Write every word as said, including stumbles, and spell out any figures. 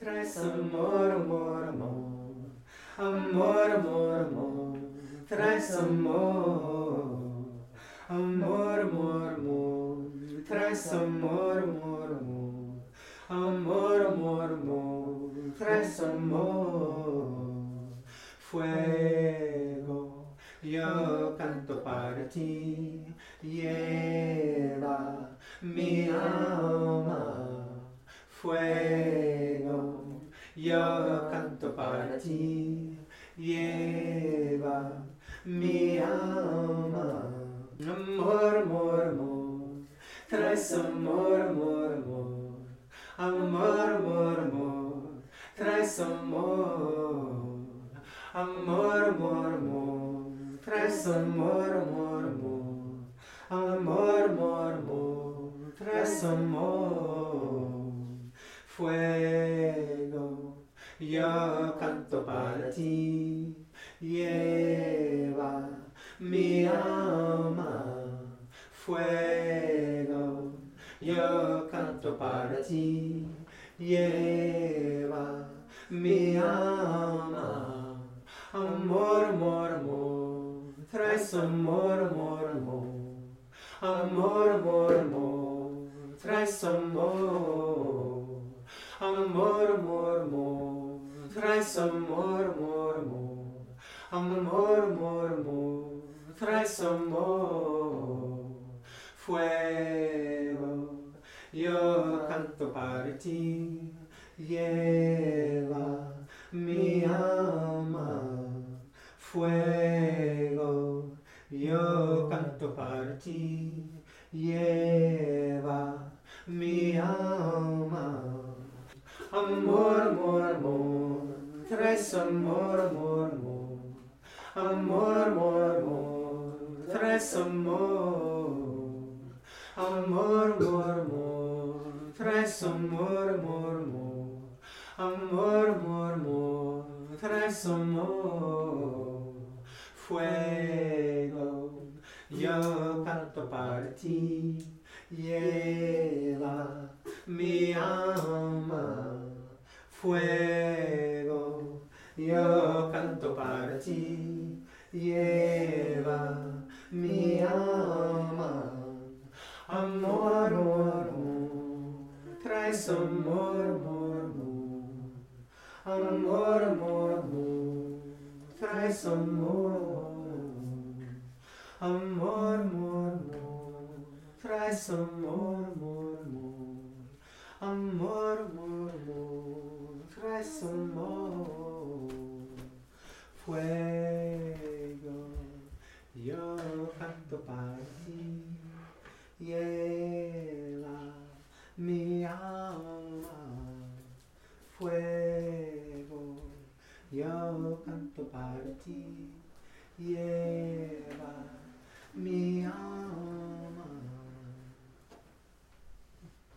traes amor, amor, amor, amor, amor, amor, traes amor, amor, amor, amor, traes amor, amor, amor, amor, amor, amor, traes amor, fuego, yo canto para ti, lleva mi alma. Fuego, yo canto para ti, lleva mi alma. Amor, amor, amor, traes amor, amor, amor, amor, amor, amor, traes amor, amor, amor, amor, traes amor, amor, amor, amor, amor, amor, traes amor. Fuego, yo canto para ti, lleva mi alma. Fuego, yo canto para ti, lleva mi alma. Amor, amor, amor, traes amor, amor, amor, amor, amor, amor, traes amor. Amor, amor, amor, traes amor, amor, amor, amor, amor, amor, traes amor. Fuego, yo canto para ti, lleva mi alma. Fuego, yo canto para ti, lleva mi alma. Amor, amor, amor, traes amor, amor, amor, amor, amor, amor, traes amor, amor, amor, amor, traes amor, amor, amor, amor, amor, amor, traes amor. Fuego, yo canto para ti, lleva mi alma. Fuego, yo canto para ti, lleva mi alma. Amor, amor, amor, traes amor, amor, amor, amor, amor, amor, traes amor. Amor, amor, amor, traes amor, amor, amor, amor, amor, amor, traes amor. Fuego, yo canto para ti, lleva mi alma. Fuego, yo canto para ti, lleva mi alma.